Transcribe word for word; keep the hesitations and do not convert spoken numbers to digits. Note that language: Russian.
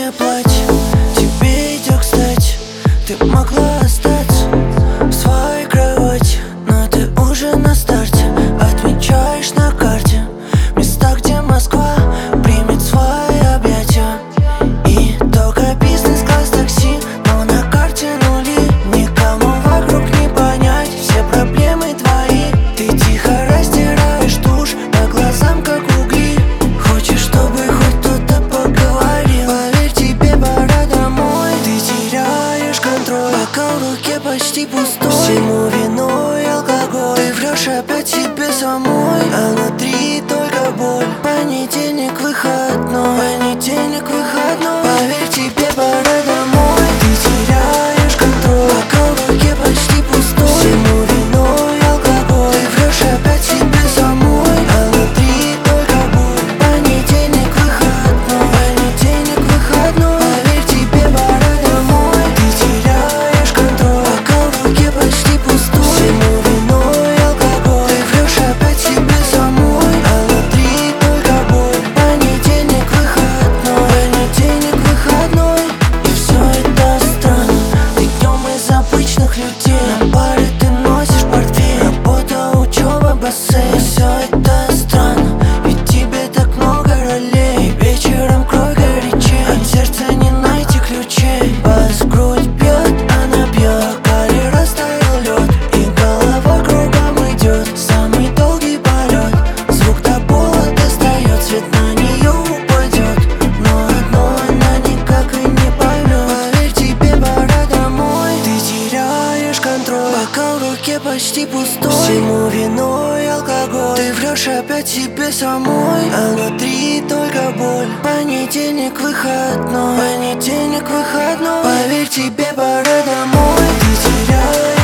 черное платье тебе идет кстати. Ты могла остаться в своей кровати, но ты уже на старте. Отмечаешь на карте места, где Москва примет свои объятия. И только бизнес-класс такси, но на карте нули. Никому вокруг не понять все проблемы твои. Ты тихо растираешь тушь по глазам, как угли. Хочешь, чтобы хоть кто-то поговорил? Поверь, тебе пора домой. Ты теряешь контроль, бокал в руке почти пустой. Всему виной алкоголь. Ты врешь опять себе самой, а внутри только боль. Понедельник выходной, понедельник выходной. Поверь, тебе пора домой. Ты теряешь контроль, бокал в руке почти пустой. Всему виной алкоголь. Ты врешь опять себе самой, а внутри только боль. Понедельник выходной, понедельник выходной. Поверь, тебе пора домой. Ты теряешь контроль, бокал в руке почти пустой. Всему виной алкоголь. Ты врешь опять себе самой, а внутри только боль. Понедельник выходной, понедельник выходной. И все это странно. Ты днем из обычных людей, на паре ты носишь портфель. Работа, учеба, бассейн. Все это странно, ведь тебе так много ролей. Вечером крой горячей, от сердца не найти ключей. Бас грудь бьет, она пьет, Кали растаял лед, и голова кругом идет. Самый долгий полет, звук до пола достает, свет на нее упадет, но одно она никак и не поймет. Поверь, тебе пора домой. Ты теряешь контроль, бокал в руке почти пустой. Всему виной алкоголь. Ты врешь опять себе самой, а внутри только боль. Понедельник выходной, понедельник выходной. Поверь, тебе пора домой. Ты теряешь